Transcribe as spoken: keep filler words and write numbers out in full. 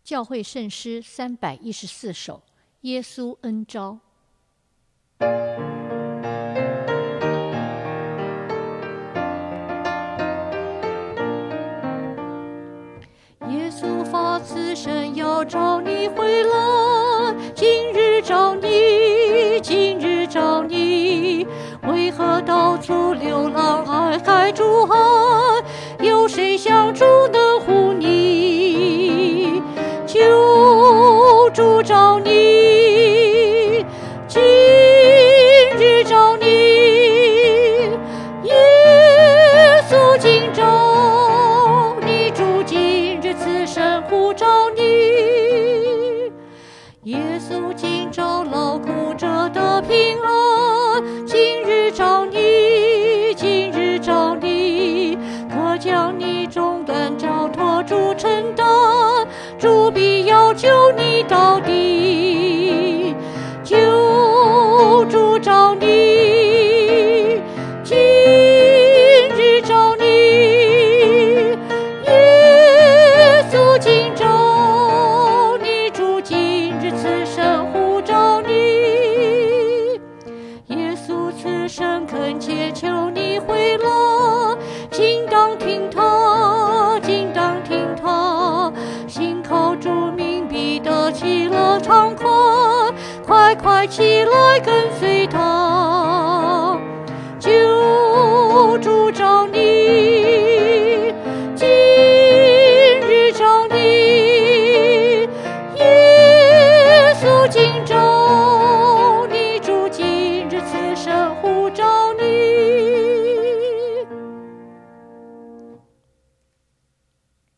教会圣诗三百一十四首，耶稣恩召。耶稣发此生要召你回来，今日召你，今日召你，为何到处流浪爱海诸海？有谁像主能护你？救主召你，今日召你，耶稣今召你，主今日此生呼召你，耶稣今召劳苦者的平安，今日召你，今日召你，可将你重担交托主承担，主必要救你到底，救主召你，今日召你，耶稣今召你，主今日此生呼召你，耶稣此生恳切求你回来，应当听他，应当听他，信靠主名必得喜乐畅快，快快起来跟随